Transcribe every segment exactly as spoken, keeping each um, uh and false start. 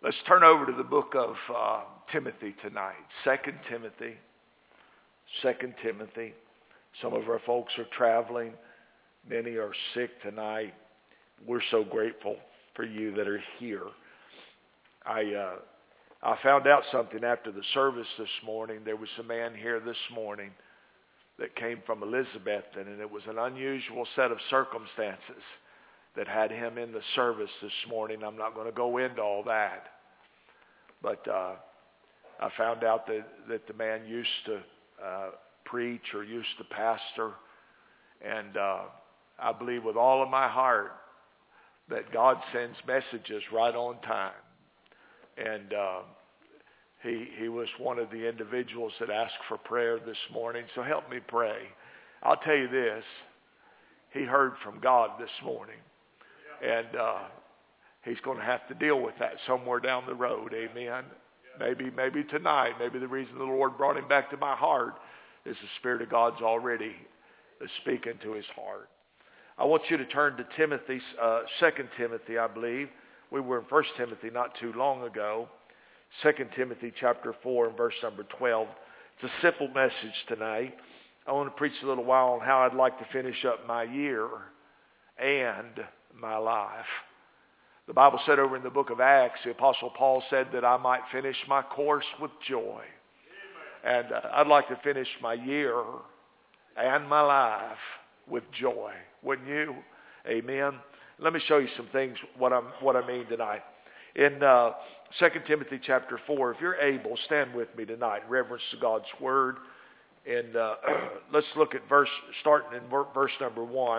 Let's turn over to the book of uh, Timothy tonight. Second Timothy. Second Timothy. Some of our folks are traveling. Many are sick tonight. We're so grateful for you that are here. I uh, I found out something after the service this morning. There was a man here this morning that came from Elizabethton, and it was an unusual set of circumstances that had him in the service this morning. I'm not going to go into all that. But uh, I found out that, that the man used to uh, preach or used to pastor. And uh, I believe with all of my heart that God sends messages right on time. And uh, he, he was one of the individuals that asked for prayer this morning. So help me pray. I'll tell you this. He heard from God this morning. And uh, he's going to have to deal with that somewhere down the road. Amen. Maybe, maybe tonight. Maybe the reason the Lord brought him back to my heart is the Spirit of God's already speaking to his heart. I want you to turn to Timothy, uh, Second Timothy, I believe. We were in First Timothy not too long ago. Second Timothy chapter four and verse number twelve. It's a simple message tonight. I want to preach a little while on how I'd like to finish up my year and my life. The Bible said over in the book of Acts, the Apostle Paul said that I might finish my course with joy. And uh, I'd like to finish my year and my life with joy. Wouldn't you? Amen. Let me show you some things, what, I'm, what I mean tonight. In uh, Second Timothy chapter four, if you're able, stand with me tonight in reverence to God's Word. And uh, let's look at verse, starting in verse number one.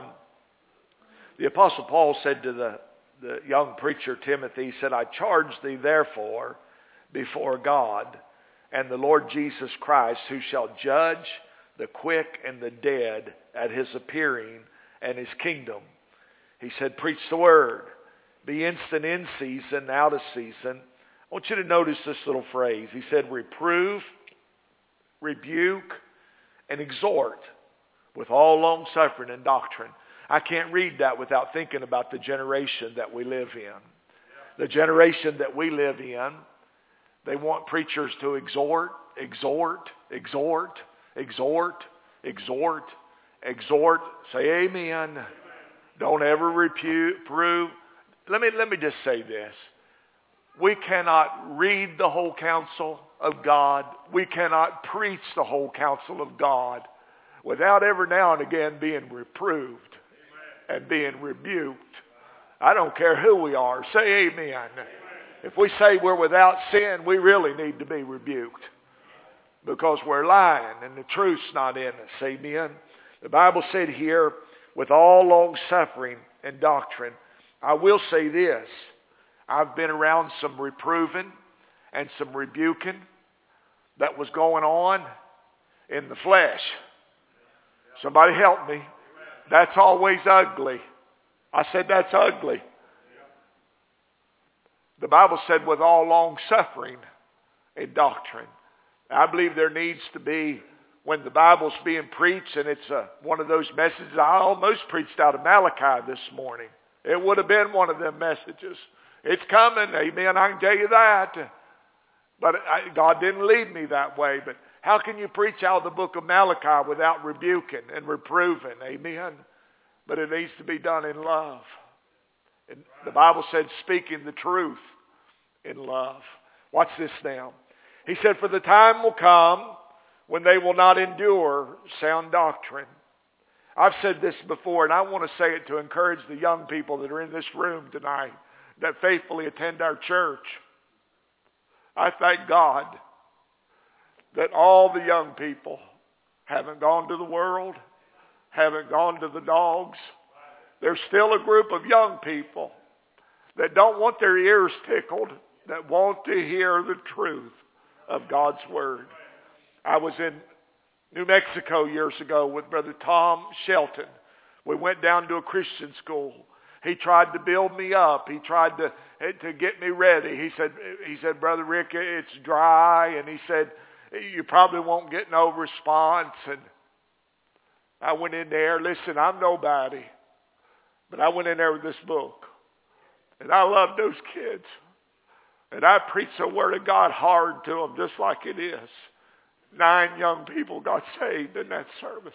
The Apostle Paul said to the, the young preacher Timothy, he said, I charge thee therefore before God and the Lord Jesus Christ, who shall judge the quick and the dead at his appearing and his kingdom. He said, preach the word. Be instant in season, out of season. I want you to notice this little phrase. He said, reprove, rebuke, and exhort with all long suffering and doctrine. I can't read that without thinking about the generation that we live in. The generation that we live in, they want preachers to exhort, exhort, exhort, exhort, exhort, exhort. Say amen. Don't ever reprove. Let me, let me just say this. We cannot read the whole counsel of God. We cannot preach the whole counsel of God without every now and again being reproved and being rebuked. I don't care who we are. Say amen. Amen. If we say we're without sin, we really need to be rebuked because we're lying and the truth's not in us. Amen. The Bible said here, with all long suffering and doctrine. I will say this. I've been around some reproving and some rebuking that was going on in the flesh. Somebody help me. That's always ugly. I said that's ugly. The Bible said with all long suffering and doctrine. I believe there needs to be, when the Bible's being preached, and it's a, one of those messages, I almost preached out of Malachi this morning. It would have been one of them messages. It's coming, amen, I can tell you that. But I, God didn't lead me that way. But how can you preach out of the book of Malachi without rebuking and reproving, amen? But it needs to be done in love. And the Bible said speaking the truth in love. Watch this now. He said, for the time will come when they will not endure sound doctrine. I've said this before, and I want to say it to encourage the young people that are in this room tonight that faithfully attend our church. I thank God that all the young people haven't gone to the world, haven't gone to the dogs. There's still a group of young people that don't want their ears tickled, that want to hear the truth of God's Word. I was in New Mexico years ago with Brother Tom Shelton. We went down to a Christian school. He tried to build me up. He tried to to get me ready. He said, he said, Brother Rick, it's dry. And he said, you probably won't get no response. And I went in there. Listen, I'm nobody. But I went in there with this book. And I loved those kids. And I preached the Word of God hard to them, just like it is. Nine young people got saved in that service.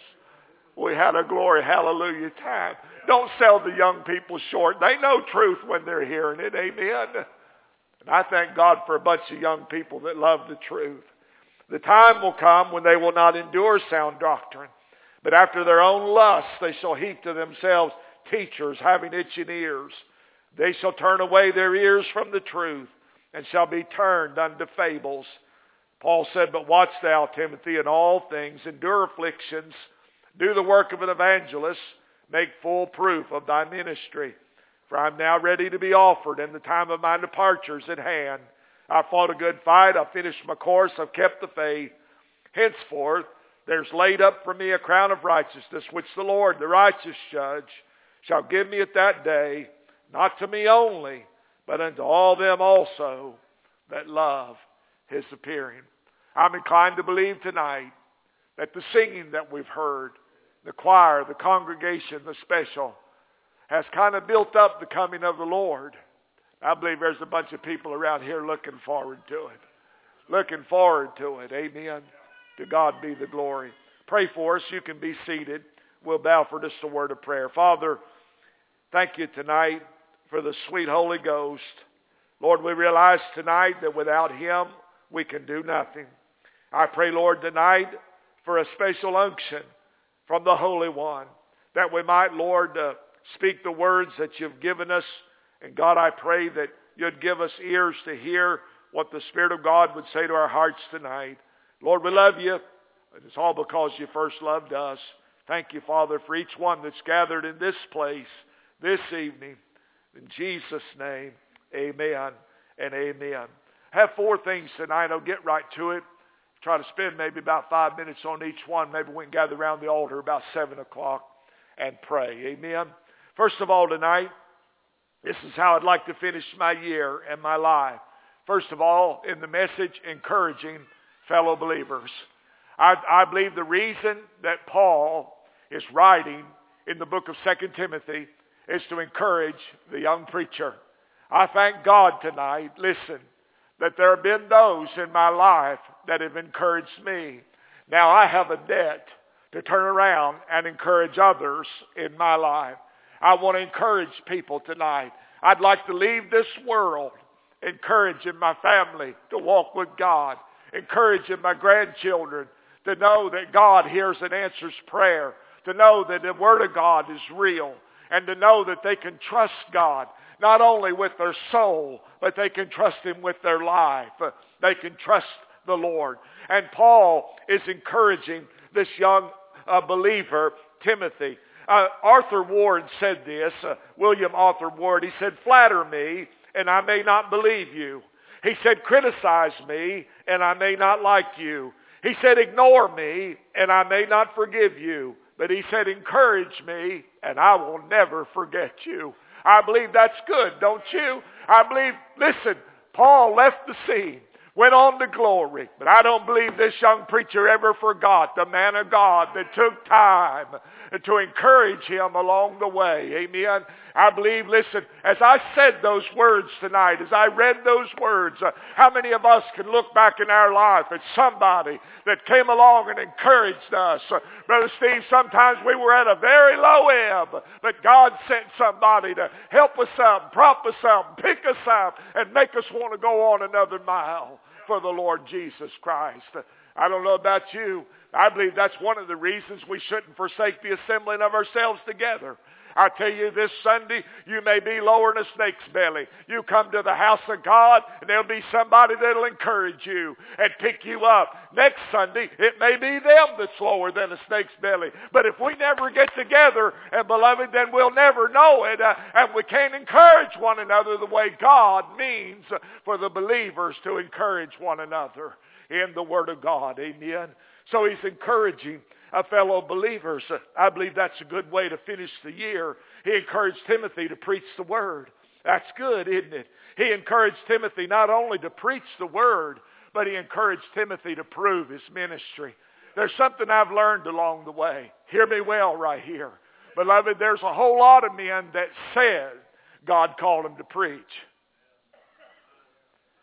We had a glory, hallelujah time. Don't sell the young people short. They know truth when they're hearing it, amen. And I thank God for a bunch of young people that love the truth. The time will come when they will not endure sound doctrine, but after their own lusts they shall heap to themselves teachers having itching ears. They shall turn away their ears from the truth and shall be turned unto fables. Paul said, but watch thou, Timothy, in all things, endure afflictions, do the work of an evangelist, make full proof of thy ministry. For I am now ready to be offered, and the time of my departure is at hand. I fought a good fight, I finished my course, I've kept the faith. Henceforth there's laid up for me a crown of righteousness, which the Lord, the righteous judge, shall give me at that day, not to me only, but unto all them also that love his appearing. I'm inclined to believe tonight that the singing that we've heard, the choir, the congregation, the special, has kind of built up the coming of the Lord. I believe there's a bunch of people around here looking forward to it. Looking forward to it. Amen. To God be the glory. Pray for us. You can be seated. We'll bow for just a word of prayer. Father, thank you tonight for the sweet Holy Ghost. Lord, we realize tonight that without him we can do nothing. I pray, Lord, tonight for a special unction from the Holy One, that we might, Lord, uh, speak the words that you've given us. And God, I pray that you'd give us ears to hear what the Spirit of God would say to our hearts tonight. Lord, we love you. It's all because you first loved us. Thank you, Father, for each one that's gathered in this place this evening. In Jesus' name, amen and amen. I have four things tonight. I'll get right to it. Try to spend maybe about five minutes on each one. Maybe we can gather around the altar about seven o'clock and pray. Amen. First of all tonight, this is how I'd like to finish my year and my life. First of all, in the message, encouraging fellow believers. I, I believe the reason that Paul is writing in the book of Second Timothy is to encourage the young preacher. I thank God tonight, listen, that there have been those in my life that have encouraged me. Now I have a debt to turn around and encourage others in my life. I want to encourage people tonight. I'd like to leave this world encouraging my family to walk with God, encouraging my grandchildren to know that God hears and answers prayer, to know that the Word of God is real, and to know that they can trust God, not only with their soul, but they can trust Him with their life. They can trust the Lord. And Paul is encouraging this young uh, believer, Timothy. Uh, Arthur Ward said this, uh, William Arthur Ward, he said, flatter me and I may not believe you. He said, criticize me and I may not like you. He said, ignore me and I may not forgive you. But he said, encourage me and I will never forget you. I believe that's good, don't you? I believe, listen, Paul left the scene, went on to glory. But I don't believe this young preacher ever forgot the man of God that took time to encourage him along the way. Amen. I believe, listen, as I said those words tonight, as I read those words, uh, how many of us can look back in our life at somebody that came along and encouraged us? Uh, Brother Steve, sometimes we were at a very low ebb, but God sent somebody to help us up, prop us up, pick us up, and make us want to go on another mile for the Lord Jesus Christ. I don't know about you. I believe that's one of the reasons we shouldn't forsake the assembling of ourselves together. I tell you, this Sunday, you may be lower than a snake's belly. You come to the house of God, and there'll be somebody that'll encourage you and pick you up. Next Sunday, it may be them that's lower than a snake's belly. But if we never get together, and beloved, then we'll never know it, uh, and we can't encourage one another the way God means for the believers to encourage one another in the Word of God. Amen. So he's encouraging uh, fellow believers. Uh, I believe that's a good way to finish the year. He encouraged Timothy to preach the Word. That's good, isn't it? He encouraged Timothy not only to preach the Word, but he encouraged Timothy to prove his ministry. There's something I've learned along the way. Hear me well right here. Beloved, there's a whole lot of men that said God called them to preach.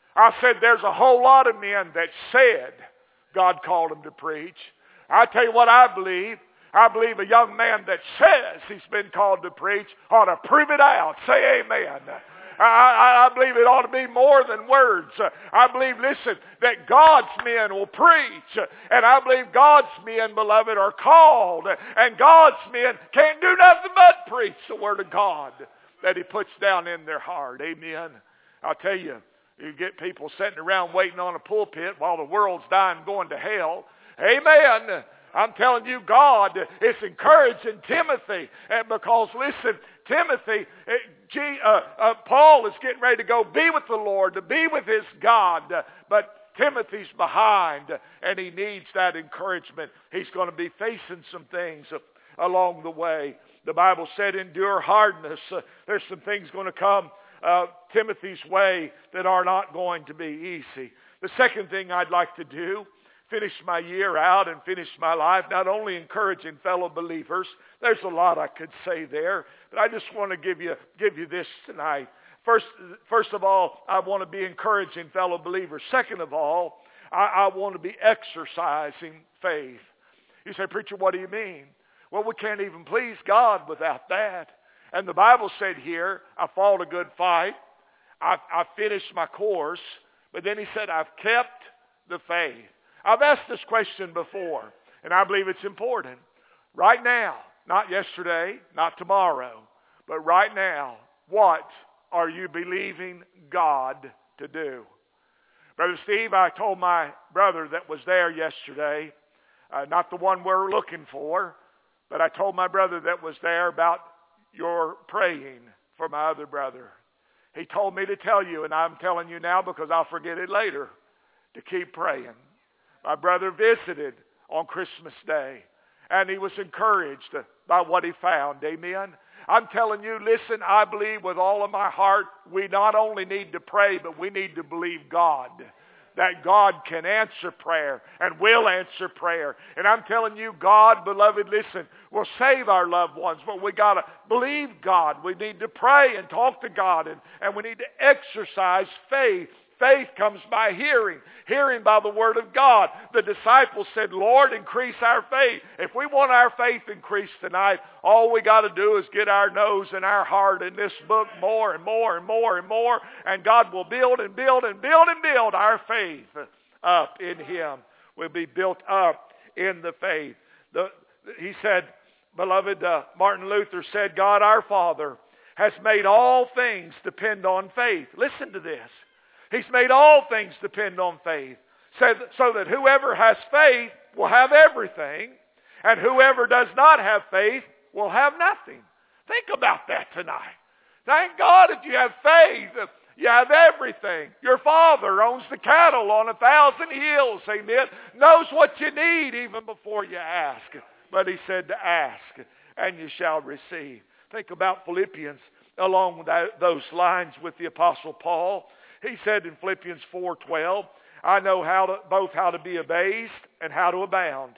I said there's a whole lot of men that said God called them to preach. I tell you what I believe. I believe a young man that says he's been called to preach ought to prove it out. Say amen. I, I, I believe it ought to be more than words. I believe, listen, that God's men will preach. And I believe God's men, beloved, are called. And God's men can't do nothing but preach the Word of God that He puts down in their heart. Amen. I'll tell you, you get people sitting around waiting on a pulpit while the world's dying going to hell. Amen. I'm telling you, God is encouraging Timothy. And because, listen, Timothy, gee, uh, uh, Paul is getting ready to go be with the Lord, to be with his God. But Timothy's behind, and he needs that encouragement. He's going to be facing some things along the way. The Bible said, endure hardness. Uh, there's some things going to come uh, Timothy's way that are not going to be easy. The second thing I'd like to do, finish my year out and finish my life, not only encouraging fellow believers. There's a lot I could say there, but I just want to give you give you this tonight. First, first of all, I want to be encouraging fellow believers. Second of all, I, I want to be exercising faith. You say, preacher, what do you mean? Well, we can't even please God without that. And the Bible said here, I fought a good fight. I, I finished my course. But then he said, I've kept the faith. I've asked this question before, and I believe it's important. Right now, not yesterday, not tomorrow, but right now, what are you believing God to do? Brother Steve, I told my brother that was there yesterday, uh, not the one we're looking for, but I told my brother that was there about your praying for my other brother. He told me to tell you, and I'm telling you now because I'll forget it later, to keep praying. My brother visited on Christmas Day, and he was encouraged by what he found. Amen. I'm telling you, listen, I believe with all of my heart, we not only need to pray, but we need to believe God. That God can answer prayer and will answer prayer. And I'm telling you, God, beloved, listen, will save our loved ones. But we got to believe God. We need to pray and talk to God. And, and we need to exercise faith. Faith comes by hearing, hearing by the Word of God. The disciples said, Lord, increase our faith. If we want our faith increased tonight, all we got to do is get our nose and our heart in this book more and more and more and more, and God will build and build and build and build our faith up in Him. We'll be built up in the faith. The, he said, beloved, uh, Martin Luther said, God our Father has made all things depend on faith. Listen to this. He's made all things depend on faith, so that, so that whoever has faith will have everything, and whoever does not have faith will have nothing. Think about that tonight. Thank God if you have faith, you have everything. Your Father owns the cattle on a thousand hills, amen, knows what you need even before you ask. But He said to ask, and you shall receive. Think about Philippians along that, those lines with the Apostle Paul. He said in Philippians four twelve, I know how to, both how to be abased and how to abound.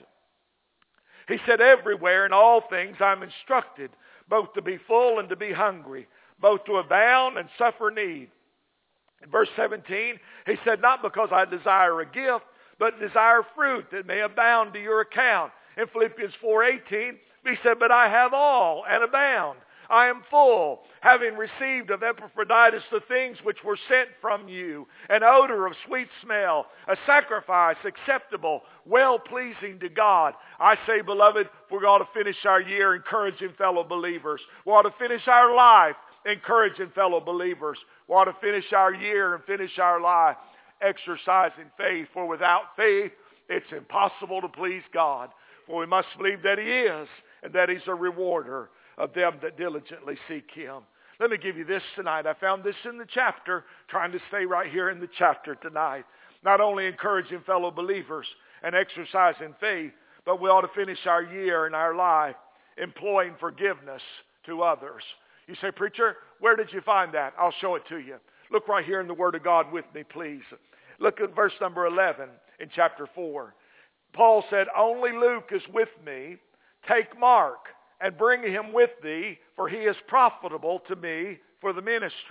He said, everywhere in all things I'm instructed, both to be full and to be hungry, both to abound and suffer need. In verse seventeen, he said, not because I desire a gift, but desire fruit that may abound to your account. In Philippians four eighteen, he said, but I have all and abound. I am full, having received of Epaphroditus the things which were sent from you, an odor of sweet smell, a sacrifice acceptable, well-pleasing to God. I say, beloved, we're going to finish our year encouraging fellow believers. We ought to finish our life encouraging fellow believers. We ought to finish our year and finish our life exercising faith. For without faith, it's impossible to please God. For we must believe that He is, and that He's a rewarder of them that diligently seek Him. Let me give you this tonight. I found this in the chapter, trying to stay right here in the chapter tonight. Not only encouraging fellow believers and exercising faith, but we ought to finish our year and our life employing forgiveness to others. You say, preacher, where did you find that? I'll show it to you. Look right here in the Word of God with me, please. Look at verse number eleven in chapter four. Paul said, only Luke is with me. Take Mark and bring him with thee, for he is profitable to me for the ministry.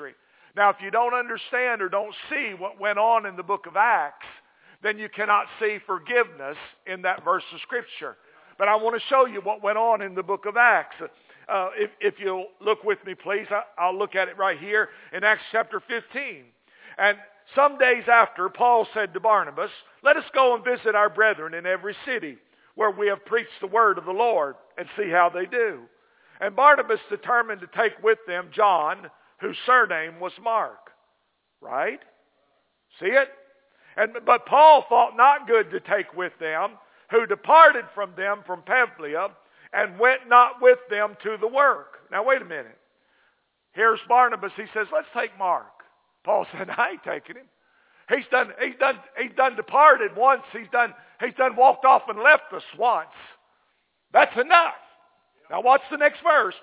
Now, if you don't understand or don't see what went on in the book of Acts, then you cannot see forgiveness in that verse of Scripture. But I want to show you what went on in the book of Acts. Uh, if, if you'll look with me, please, I, I'll look at it right here in Acts chapter fifteen. And some days after, Paul said to Barnabas, "Let us go and visit our brethren in every city where we have preached the word of the Lord, and see how they do." And Barnabas determined to take with them John, whose surname was Mark. Right? See it? And, but Paul thought not good to take with them, who departed from them from Pamphylia, and went not with them to the work. Now wait a minute. Here's Barnabas. He says, "Let's take Mark." Paul said, "I ain't taking him. He's done, he's done, he's done departed once. He's done, he's done walked off and left us once. That's enough." Now watch the next verse.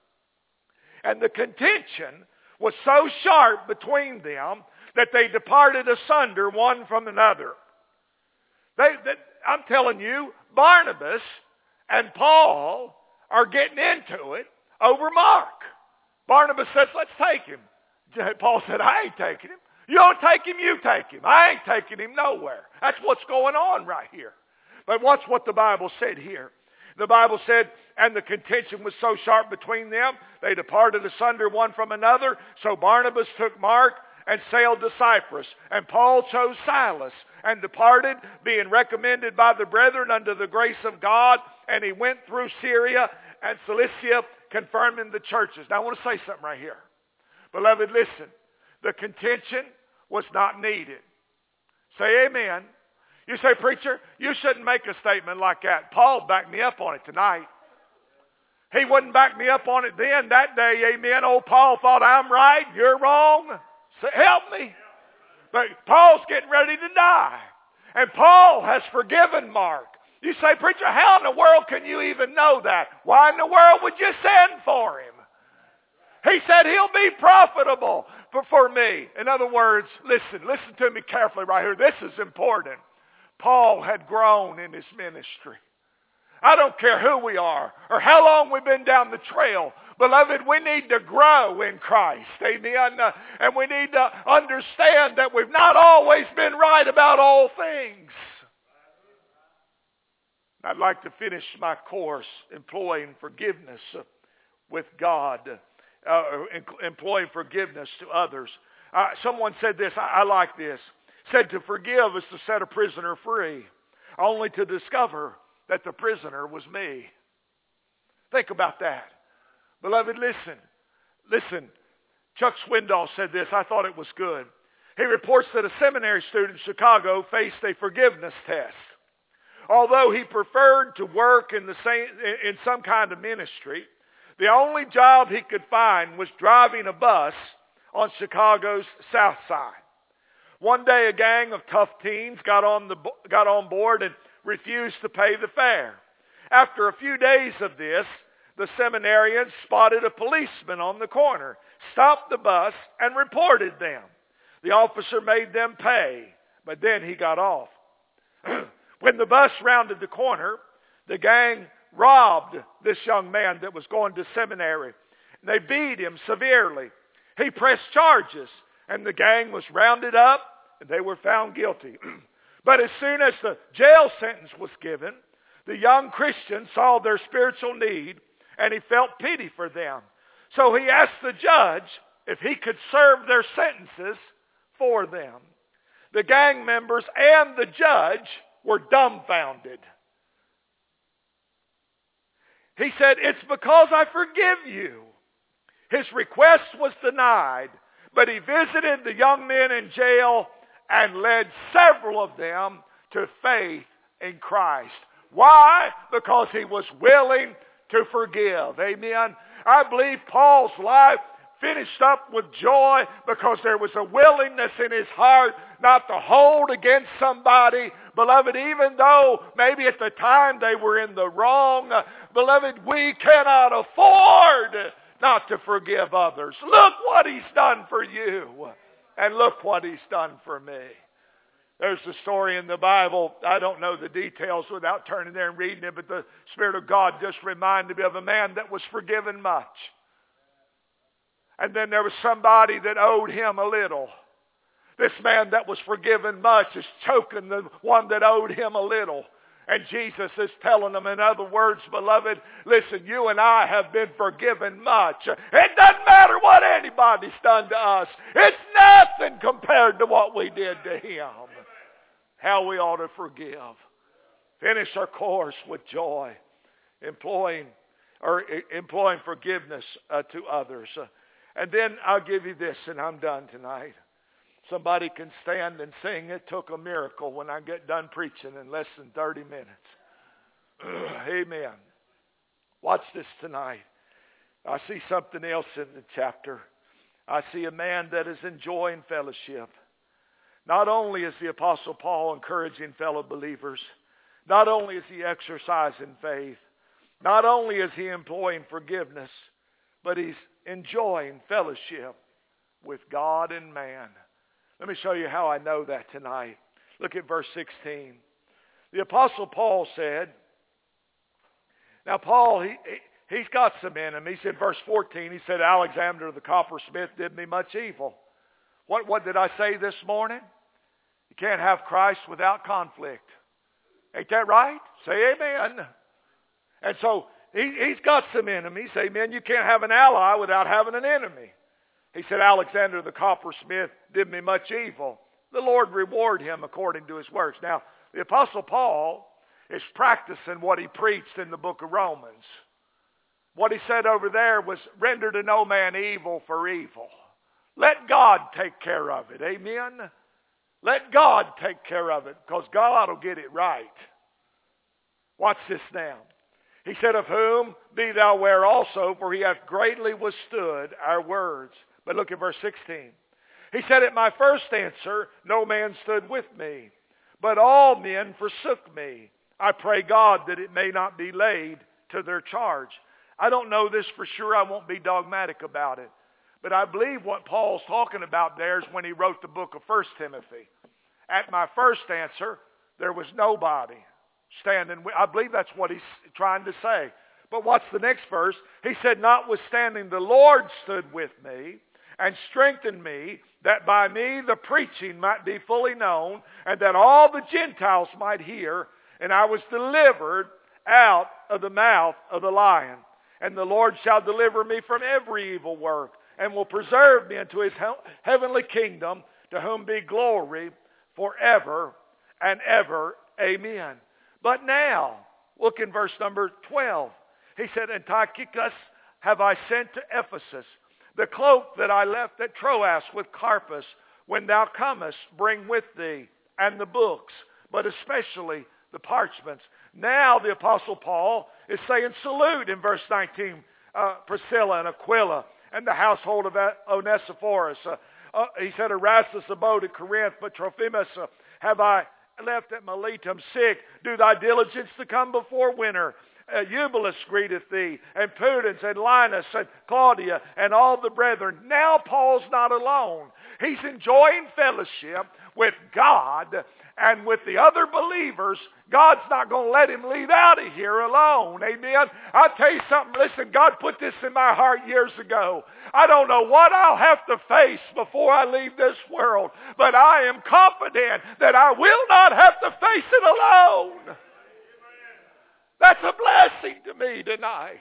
"And the contention was so sharp between them that they departed asunder one from another." They, they, I'm telling you, Barnabas and Paul are getting into it over Mark. Barnabas says, "Let's take him." Paul said, "I ain't taking him. You don't take him, you take him. I ain't taking him nowhere." That's what's going on right here. But watch what the Bible said here. The Bible said, "And the contention was so sharp between them, they departed asunder one from another. So Barnabas took Mark and sailed to Cyprus. And Paul chose Silas and departed, being recommended by the brethren unto the grace of God. And he went through Syria and Cilicia, confirming the churches." Now I want to say something right here. Beloved, listen. The contention was not needed. Say amen. You say, "Preacher, you shouldn't make a statement like that." Paul backed me up on it tonight. He wouldn't back me up on it then, that day, amen. Old Paul thought, "I'm right, you're wrong. So help me." But Paul's getting ready to die. And Paul has forgiven Mark. You say, "Preacher, how in the world can you even know that?" Why in the world would you send for him? He said he'll be profitable for, for me. In other words, listen, listen to me carefully right here. This is important. Paul had grown in his ministry. I don't care who we are or how long we've been down the trail. Beloved, we need to grow in Christ. Amen. Uh, and we need to understand that we've not always been right about all things. I'd like to finish my course employing forgiveness uh, with God. Uh, employing forgiveness to others. Uh, someone said this, I, I like this, said to forgive is to set a prisoner free, only to discover that the prisoner was me. Think about that. Beloved, listen, listen. Chuck Swindoll said this, I thought it was good. He reports that a seminary student in Chicago faced a forgiveness test. Although he preferred to work in, the same, in some kind of ministry, the only job he could find was driving a bus on Chicago's South Side. One day a gang of tough teens got on, the, got on board and refused to pay the fare. After a few days of this, the seminarians spotted a policeman on the corner, stopped the bus, and reported them. The officer made them pay, but then he got off. When the bus rounded the corner, the gang robbed this young man that was going to seminary. They beat him severely. He pressed charges, and the gang was rounded up, and they were found guilty. But as soon as the jail sentence was given, the young Christian saw their spiritual need, and he felt pity for them. So he asked the judge if he could serve their sentences for them. The gang members and the judge were dumbfounded. He said, "It's because I forgive you." His request was denied, but he visited the young men in jail and led several of them to faith in Christ. Why? Because he was willing to forgive. Amen. I believe Paul's life finished up with joy because there was a willingness in his heart not to hold against somebody. Beloved, even though maybe at the time they were in the wrong, uh, beloved, we cannot afford not to forgive others. Look what he's done for you, and look what he's done for me. There's a story in the Bible. I don't know the details without turning there and reading it, but the Spirit of God just reminded me of a man that was forgiven much. And then there was somebody that owed him a little. This man that was forgiven much is choking the one that owed him a little. And Jesus is telling them, in other words, beloved, listen, you and I have been forgiven much. It doesn't matter what anybody's done to us. It's nothing compared to what we did to him. How we ought to forgive. Finish our course with joy, employing or employing forgiveness uh, to others. Uh, and then I'll give you this, and I'm done tonight. Somebody can stand and sing, "It took a miracle," when I get done preaching in less than thirty minutes. Amen. Watch this tonight. I see something else in the chapter. I see a man that is enjoying fellowship. Not only is the Apostle Paul encouraging fellow believers, not only is he exercising faith, not only is he employing forgiveness, but he's enjoying fellowship with God and man. Let me show you how I know that tonight. Look at verse sixteen. The Apostle Paul said, now Paul, he, he, he's got some in him. He said, verse fourteen, he said, Alexander the coppersmith did me much evil. What, what did I say this morning? You can't have Christ without conflict. Ain't that right? Say amen. And so he, he's got some in him. He said, amen, you can't have an ally without having an enemy. He said, Alexander the coppersmith did me much evil. The Lord reward him according to his works. Now, the Apostle Paul is practicing what he preached in the book of Romans. What he said over there was, render to no man evil for evil. Let God take care of it. Amen? Let God take care of it, because God will get it right. Watch this now. He said, of whom be thou aware also, for he hath greatly withstood our words. But look at verse sixteen. He said, at my first answer, no man stood with me, but all men forsook me. I pray God that it may not be laid to their charge. I don't know this for sure. I won't be dogmatic about it. But I believe what Paul's talking about there is when he wrote the book of First Timothy. At my first answer, there was nobody standing with. I believe that's what he's trying to say. But what's the next verse? He said, notwithstanding the Lord stood with me and strengthened me, that by me the preaching might be fully known, and that all the Gentiles might hear. And I was delivered out of the mouth of the lion. And the Lord shall deliver me from every evil work, and will preserve me unto his heavenly kingdom, to whom be glory forever and ever. Amen. But now, look in verse number twelve. He said, and Tychicus have I sent to Ephesus. The cloak that I left at Troas with Carpus, when thou comest, bring with thee, and the books, but especially the parchments. Now the Apostle Paul is saying salute in verse nineteen, uh, Priscilla and Aquila, and the household of Onesiphorus. Uh, uh, he said, Erastus abode at Corinth, but Trophimus uh, have I left at Miletum sick. Do thy diligence to come before winter. Uh, Eubulus greeteth thee, and Pudens, and Linus, and Claudia, and all the brethren. Now Paul's not alone. He's enjoying fellowship with God and with the other believers. God's not going to let him leave out of here alone. Amen. I'll tell you something. Listen, God put this in my heart years ago. I don't know what I'll have to face before I leave this world, but I am confident that I will not have to face it alone. That's a blessing to me tonight.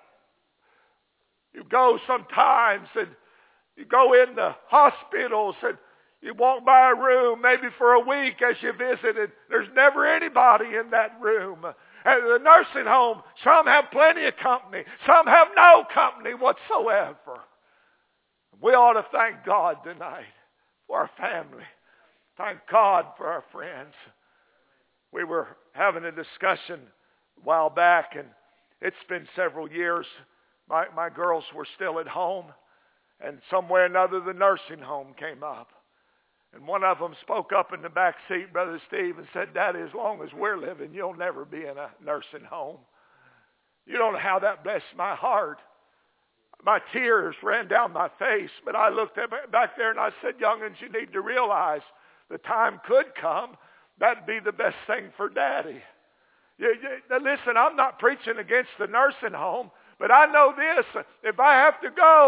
You go sometimes and you go in the hospitals and you walk by a room maybe for a week as you visit, and there's never anybody in that room. At the nursing home, some have plenty of company. Some have no company whatsoever. We ought to thank God tonight for our family. Thank God for our friends. We were having a discussion a while back, and it's been several years. My, my girls were still at home, and somewhere or another the nursing home came up. And one of them spoke up in the back seat, Brother Steve, and said, Daddy, as long as we're living, you'll never be in a nursing home. You don't know how that blessed my heart. My tears ran down my face, but I looked back there and I said, young'uns, you need to realize the time could come. That'd be the best thing for Daddy. You, you, listen, I'm not preaching against the nursing home, but I know this. If I have to go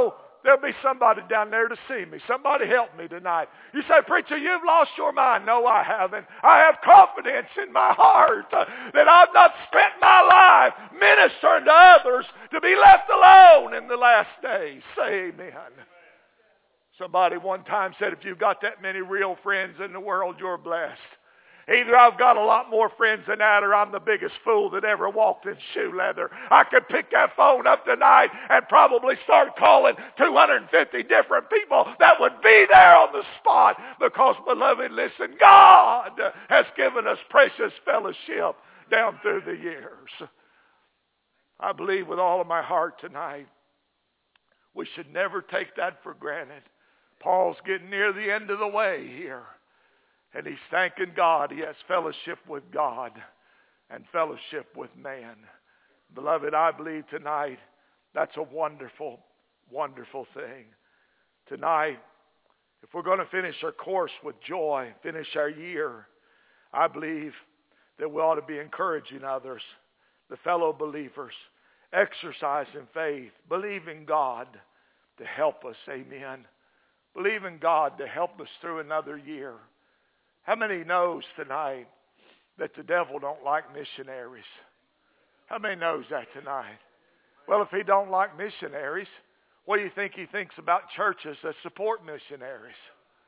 There'll be somebody down there to see me. Somebody help me tonight. You say, preacher, you've lost your mind. No, I haven't. I have confidence in my heart uh, that I've not spent my life ministering to others to be left alone in the last days. Say amen. Somebody one time said, if you've got that many real friends in the world, you're blessed. Either I've got a lot more friends than that, or I'm the biggest fool that ever walked in shoe leather. I could pick that phone up tonight and probably start calling two hundred fifty different people that would be there on the spot. Because, beloved, listen, God has given us precious fellowship down through the years. I believe with all of my heart tonight, we should never take that for granted. Paul's getting near the end of the way here. And he's thanking God. He has fellowship with God and fellowship with man. Beloved, I believe tonight that's a wonderful, wonderful thing. Tonight, if we're going to finish our course with joy, finish our year, I believe that we ought to be encouraging others, the fellow believers, exercising faith, believing God to help us. Amen. Believing God to help us through another year. How many knows tonight that the devil don't like missionaries? How many knows that tonight? Well, if he don't like missionaries, what do you think he thinks about churches that support missionaries?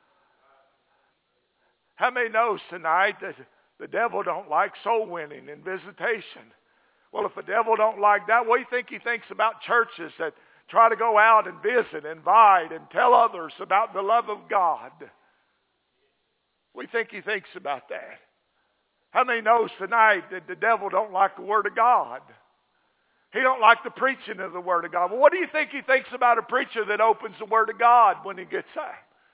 How many knows tonight that the devil don't like soul winning and visitation? Well, if the devil don't like that, what do you think he thinks about churches that try to go out and visit, invite, and tell others about the love of God? We think he thinks about that. How many knows tonight that the devil don't like the Word of God? He don't like the preaching of the Word of God. Well, what do you think he thinks about a preacher that opens the Word of God when he gets that?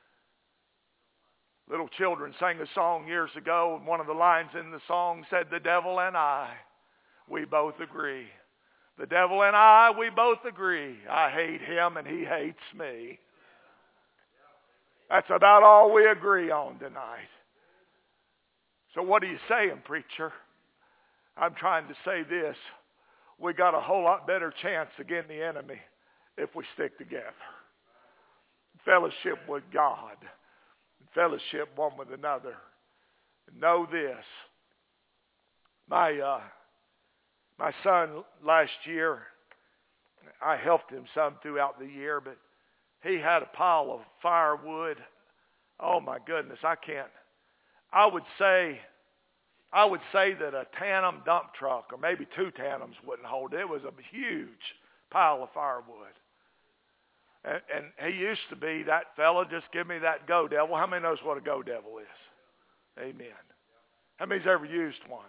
Little children sang a song years ago, and one of the lines in the song said, the devil and I, we both agree. The devil and I, we both agree. I hate him and he hates me. That's about all we agree on tonight. So what are you saying, preacher? I'm trying to say this. We got a whole lot better chance against the enemy if we stick together. Fellowship with God. Fellowship one with another. Know this. My uh, my son last year, I helped him some throughout the year, but he had a pile of firewood. Oh my goodness, I can't. I would say, I would say that a tandem dump truck, or maybe two tandems, wouldn't hold it. It was a huge pile of firewood. And, and he used to be that fella, just give me that go devil. How many knows what a go devil is? Amen. How many's ever used one?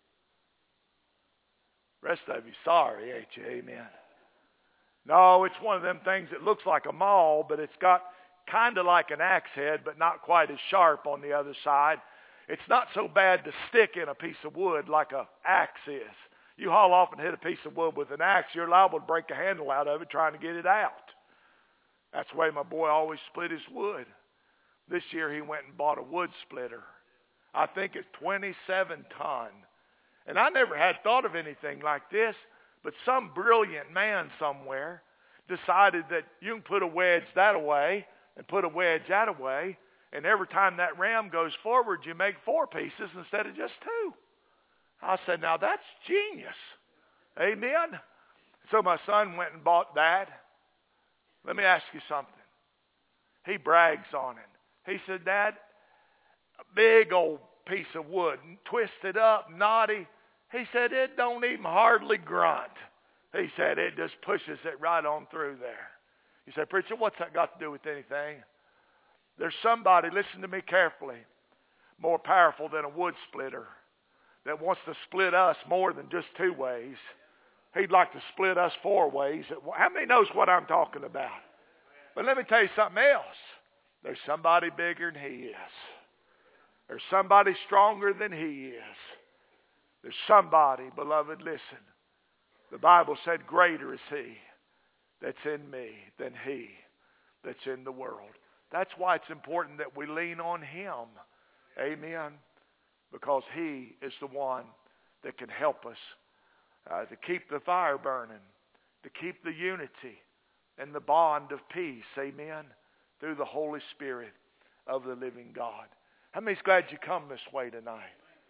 Rest of you sorry, ain't you? Amen. No, it's one of them things that looks like a maul, but it's got kind of like an axe head, but not quite as sharp on the other side. It's not so bad to stick in a piece of wood like an axe is. You haul off and hit a piece of wood with an axe, you're liable to break a handle out of it trying to get it out. That's the way my boy always split his wood. This year he went and bought a wood splitter. I think it's twenty-seven ton. And I never had thought of anything like this. But some brilliant man somewhere decided that you can put a wedge that away and put a wedge that away, and every time that ram goes forward, you make four pieces instead of just two. I said, now that's genius. Amen? So my son went and bought that. Let me ask you something. He brags on it. He said, Dad, a big old piece of wood, twisted up, knotty. He said, it don't even hardly grunt. He said, it just pushes it right on through there. You say, preacher, what's that got to do with anything? There's somebody, listen to me carefully, more powerful than a wood splitter that wants to split us more than just two ways. He'd like to split us four ways. How many knows what I'm talking about? But let me tell you something else. There's somebody bigger than he is. There's somebody stronger than he is. There's somebody, beloved, listen. The Bible said, greater is he that's in me than he that's in the world. That's why it's important that we lean on him. Amen. Because he is the one that can help us uh, to keep the fire burning, to keep the unity, and the bond of peace, amen, through the Holy Spirit of the living God. How many's glad you come this way tonight?